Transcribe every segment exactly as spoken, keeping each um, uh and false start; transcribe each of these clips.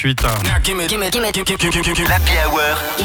suite. L'Happy Hour.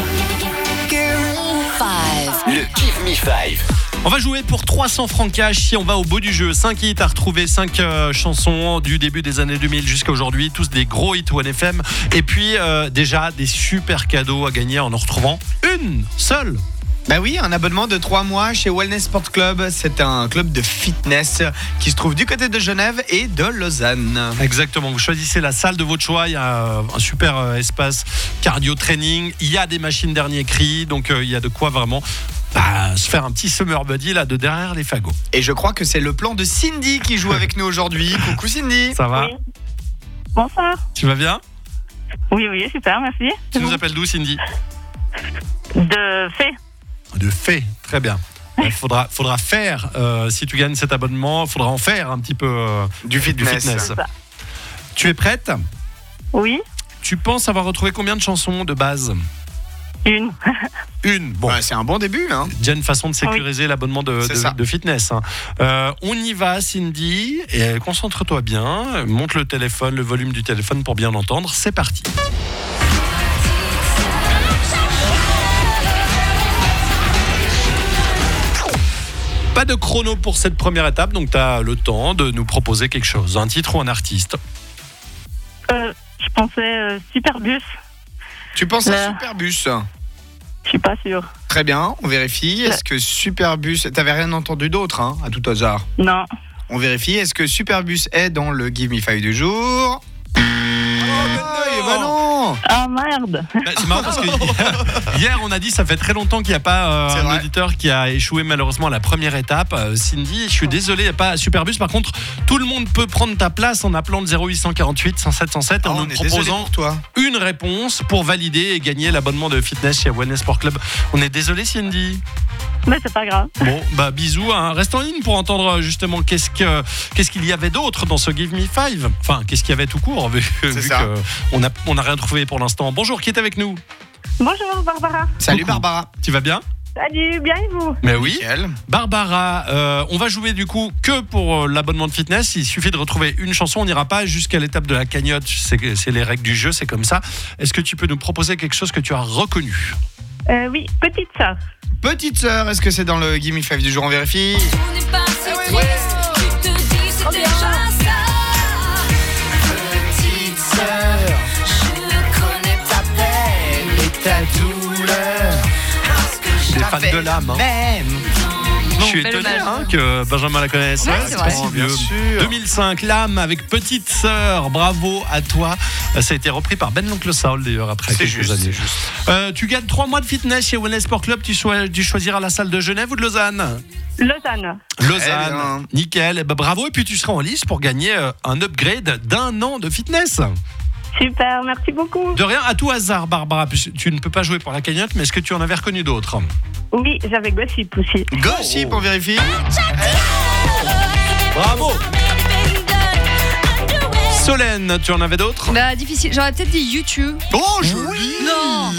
Le Give Me Five. On va jouer pour trois cents francs cash si on va au bout du jeu. cinq hits à retrouver, cinq euh, chansons du début des années deux mille jusqu'à aujourd'hui. Tous des gros hits One F M. Et puis euh, déjà des super cadeaux à gagner en en retrouvant une seule. Bah oui, un abonnement de trois mois chez Wellness Sport Club. C'est un club de fitness qui se trouve du côté de Genève et de Lausanne. Exactement, vous choisissez la salle de votre choix. Il y a un super euh, espace cardio training. Il y a des machines dernier cri. Donc euh, il y a de quoi vraiment bah, se faire un petit summer buddy là de derrière les fagots. Et je crois que c'est le plan de Cindy qui joue avec nous aujourd'hui. Coucou Cindy. Ça va? Oui. Bonsoir. Tu vas bien? Oui, oui, super, merci. Tu nous appelles d'où, Cindy? De fait. De fait, très bien. Il faudra, faudra faire, euh, si tu gagnes cet abonnement, il faudra en faire un petit peu euh, Du fitness. du fitness. C'est ça. Tu es prête? Oui, Tu penses avoir retrouvé combien de chansons de base? une. Une. Bon, Ouais, c'est un bon début, hein. déjà une façon de sécuriser l'abonnement de, C'est de, ça. de fitness. hein. Euh, on y va, Cindy, et concentre-toi bien. Monte le téléphone, le volume du téléphone pour bien entendre. C'est parti. Pas de chrono pour cette première étape, donc tu as le temps de nous proposer quelque chose, un titre ou un artiste. Euh, je pensais euh, Superbus. Tu penses à Là. Superbus? Je suis pas sûre. Très bien, on vérifie. Est-ce que Superbus... T'avais rien entendu d'autre, hein, à tout hasard? Non. On vérifie. Est-ce que Superbus est dans le Give Me Five du jour? Oh, ben bah non. Ah merde. Bah, c'est marrant parce que hier, hier, on a dit ça fait très longtemps qu'il n'y a pas euh, C'est un vrai. auditeur qui a échoué malheureusement à la première étape. Euh, Cindy, je suis désolé, il n'y a pas Superbus. Par contre, tout le monde peut prendre ta place en appelant le zéro huit cent quarante-huit cent sept cent sept et Oh, en on nous est désolé proposant pour toi. une réponse pour valider et gagner l'abonnement de fitness chez Wellness Sport Club. On est désolé, Cindy. Mais c'est pas grave. Bon, bah bisous. Hein. Reste en ligne pour entendre justement qu'est-ce que qu'est-ce qu'il y avait d'autre dans ce Give Me Five. Enfin, qu'est-ce qu'il y avait tout court vu, vu ça. que on a on a rien trouvé pour l'instant. Bonjour, qui est avec nous? Bonjour Barbara. Salut Coucou. Barbara. Tu vas bien? Salut, bien et vous? Mais oui. Nickel. Barbara, euh, on va jouer du coup que pour euh, l'abonnement de fitness. Il suffit de retrouver une chanson. On n'ira pas jusqu'à l'étape de la cagnotte. C'est, c'est les règles du jeu, c'est comme ça. Est-ce que tu peux nous proposer quelque chose que tu as reconnu? euh, Oui, petite sœur. Petite sœur, est-ce que c'est dans le Give Me Five du jour? On vérifie. On n'est pas si triste, tu te dis c'est déjà ça. Petite sœur, Je connais ta peine et ta douleur. parce que je Des fans de l'âme. Hein. Même. Je suis bel étonné hommage. hein, que Benjamin la connaisse. Ouais, Ouais, c'est pas vrai. si Oh, bien vieux. sûr. deux mille cinq, l'âme avec Petite Sœur. Bravo à toi. Euh, Ça a été repris par Ben l'Oncle Saul d'ailleurs après C'est quelques juste, années. c'est juste. Euh, tu gagnes trois mois de fitness chez Wellness Sport Club. Tu, choi- tu choisiras la salle de Genève ou de Lausanne? Lausanne. Lausanne. bien. Nickel. Eh ben, bravo. Et puis tu seras en lice pour gagner euh, un upgrade d'un an de fitness. Super, merci beaucoup. De rien, à tout hasard, Barbara. puisque Tu ne peux pas jouer pour la cagnotte, mais est-ce que tu en avais reconnu d'autres? Oui, j'avais Gossip aussi. Gossip, on vérifie. Bravo. Solène, tu en avais d'autres? Bah, difficile. J'aurais peut-être dit YouTube. Oh, joli. Non.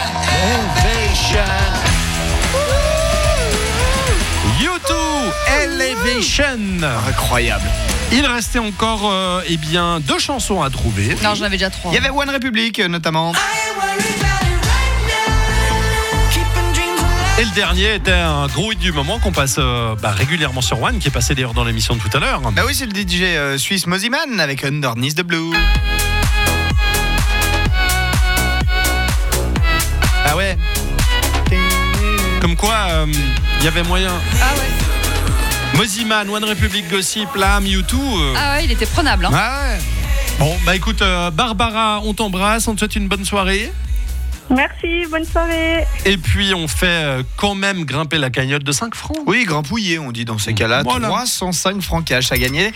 U deux, Elevation. Incroyable. Il restait encore euh, eh bien, deux chansons à trouver. Non, j'en avais déjà trois. Il y avait One Republic notamment. Et le dernier était un gros hit du moment qu'on passe euh, bah, régulièrement sur One, qui est passé d'ailleurs dans l'émission de tout à l'heure. Bah oui, c'est le D J euh, suisse Moziman avec Underneath the Blue. Ah ouais. Comme quoi, il euh, y avait moyen. Ah ouais. Moziman, One Republic, Gossip, L'âme, U deux. euh, Ah ouais, il était prenable. Hein. Ah ouais. Bon, bah écoute, euh, Barbara, on t'embrasse, on te souhaite une bonne soirée. Merci, bonne soirée. Et puis on fait euh, quand même grimper la cagnotte de cinq francs. Oui, grampouillé, on dit dans ces cas-là. Voilà. trois cent cinq francs cash à gagner.